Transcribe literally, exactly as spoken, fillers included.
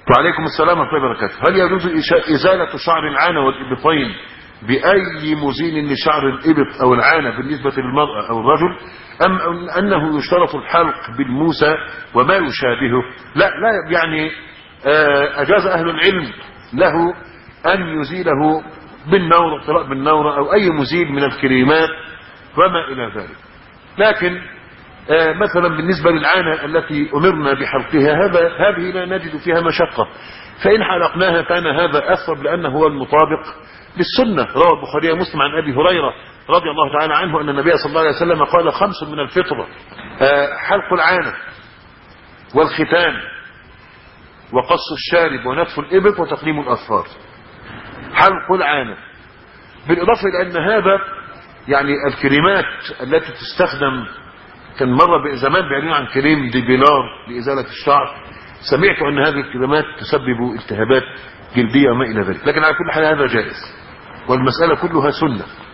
وعليكم السلام ورحمة الله وبركاته. هل يجوز إزالة شعر العانة والإبطين بأي مزيل لشعر الإبط أو العانة بالنسبة للمرأة أو الرجل، أم أنه يشترط الحلق بالموسى وما يشابهه؟ لا لا يعني أجاز أهل العلم له أن يزيله بالنور، اقتراء بالنور أو أي مزيل من الكريمات وما إلى ذلك. لكن مثلا بالنسبة للعانة التي أمرنا بحلقها هذا هذه لا نجد فيها مشقة، فإن حلقناها كان هذا أثر لأنه هو المطابق للسنة. روى البخاري ومسلم عن أبي هريرة رضي الله تعالى عنه أن النبي صلى الله عليه وسلم قال: خمس من الفطرة، حلق العانة والختان وقص الشارب ونتف الإبط وتقليم الأظفار. حلق العانة، بالإضافة إلى أن هذا يعني الكريمات التي تستخدم، كان مرة زمان بيعلنوا عن كريم ديبيلار لإزالة الشعر، سمعت أن هذه الكريمات تسبب التهابات جلدية وما إلى ذلك، لكن على كل حال هذا جائز والمسألة كلها سنة.